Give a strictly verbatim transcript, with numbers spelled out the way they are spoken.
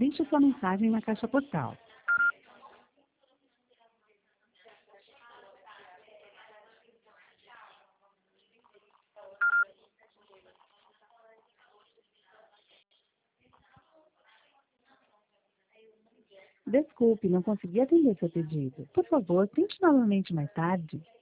Deixe sua mensagem na caixa postal. Desculpe, não consegui atender seu pedido. Por favor, tente novamente mais tarde.